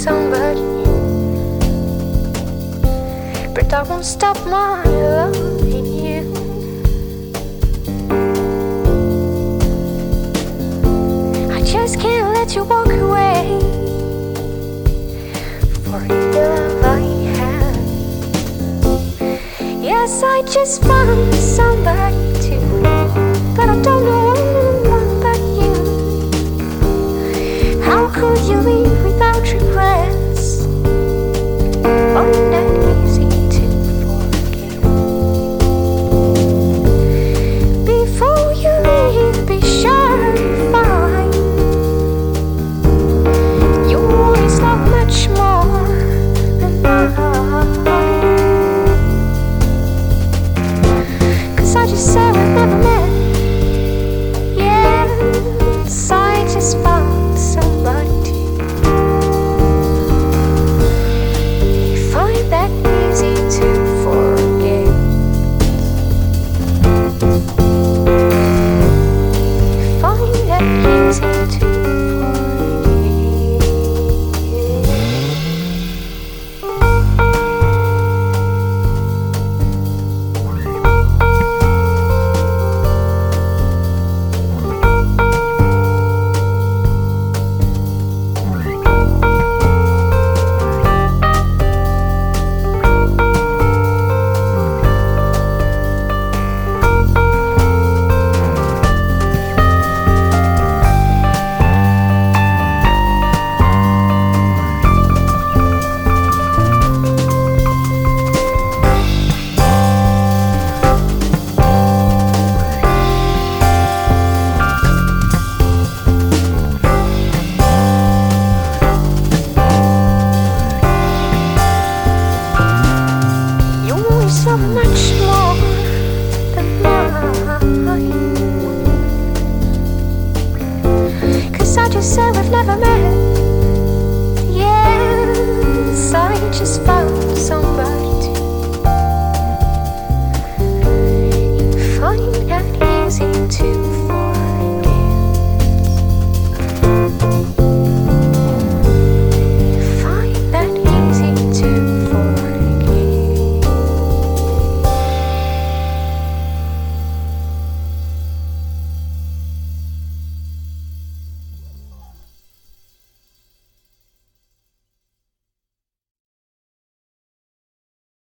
somebody, but that won't stop my loving you. I just can't let you walk away for the love I have. Yes, I just found somebody too, but I don't know about you. How could you leave without regrets? Wasn't that easy to forget? Before you leave, be sure you find you always love much more than mine. 'Cause I just said we've never met. Yes, I just found somebody to find that easy to forget. Find that easy to forget. So much more than mine. 'Cause I just said we've never met. Yes, I just